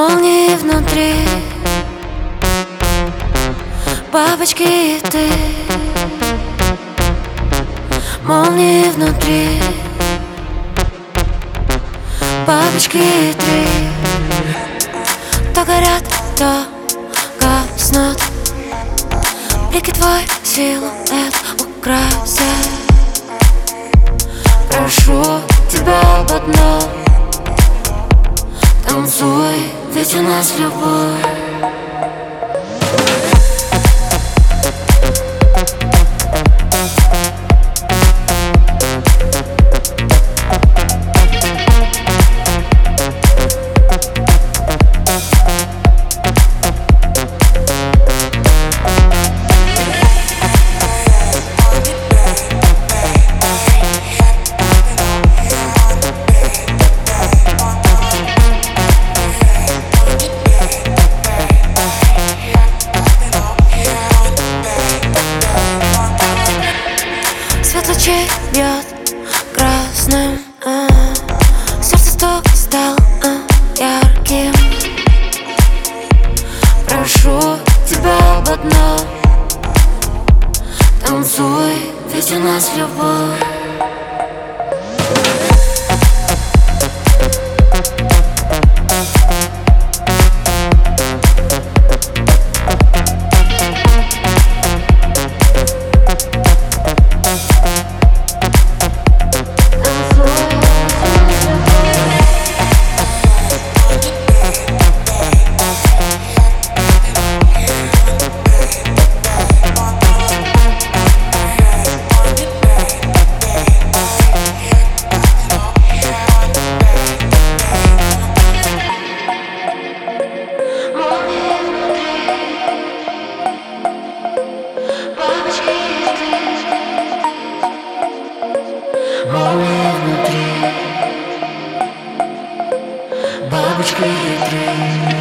Молнии внутри, бабочки и ты. Молнии внутри, бабочки и ты. То горят, то гаснут. Блики твой силуэт украсят. Прошу тебя об одном: танцуй, ведь у нас любовь. Свет лучей бьет красным, сердце стук стал ярким. Прошу тебя об одном: танцуй, ведь у нас любовь. Молния внутри, бабочка и ты.